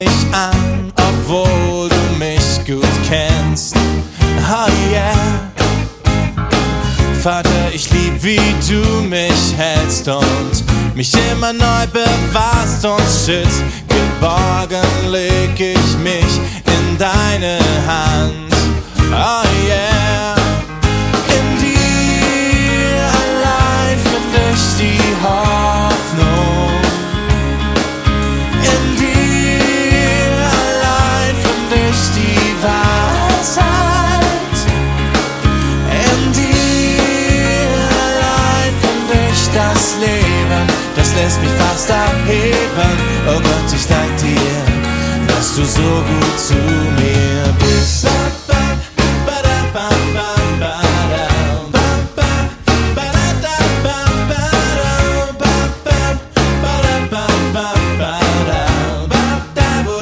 mich an, obwohl du mich gut kennst. Oh yeah. Vater, ich lieb, wie du mich hältst und mich immer neu bewahrst und schützt. Geborgen leg ich mich in deine Hand. Oh yeah. In dir allein find ich die Hoffnung. In dir allein find ich die Weisheit. In dir allein find ich das Leben, das lässt mich fast erheben. Oh Gott, ich dank dir, dass du so gut zu mir